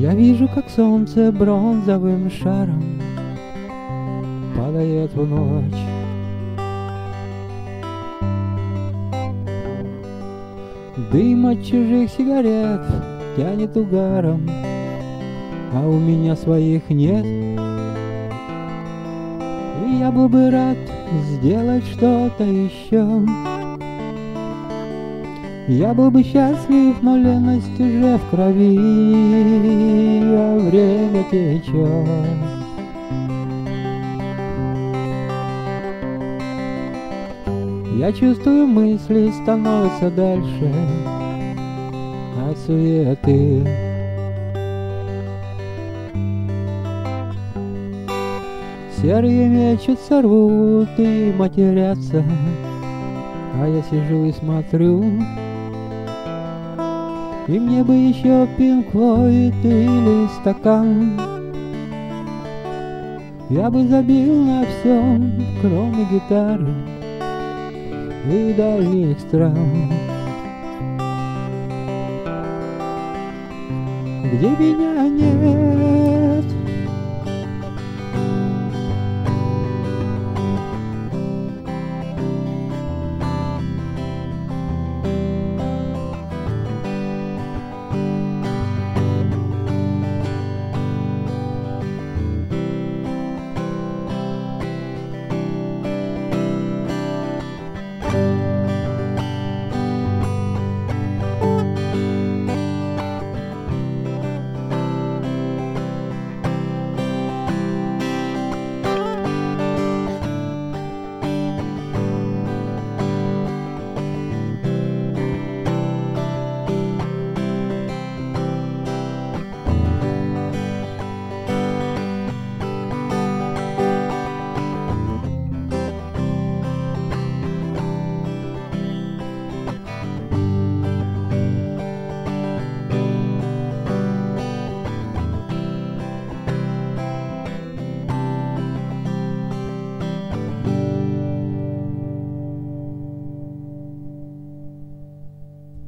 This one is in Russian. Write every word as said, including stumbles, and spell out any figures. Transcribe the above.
Я вижу, как солнце бронзовым шаром падает в ночь. Дым от чужих сигарет тянет угаром, а у меня своих нет. И я был бы рад сделать что-то еще. Я был бы счастлив, но леность уже в крови, а время течет. Я чувствую, мысли становятся дальше от суеты. Серые мечутся, рвут и матерятся, а я сижу и смотрю. И мне бы еще Pink Floyd или стакан. Я бы забил на все, кроме гитары и дальних стран, где меня нет.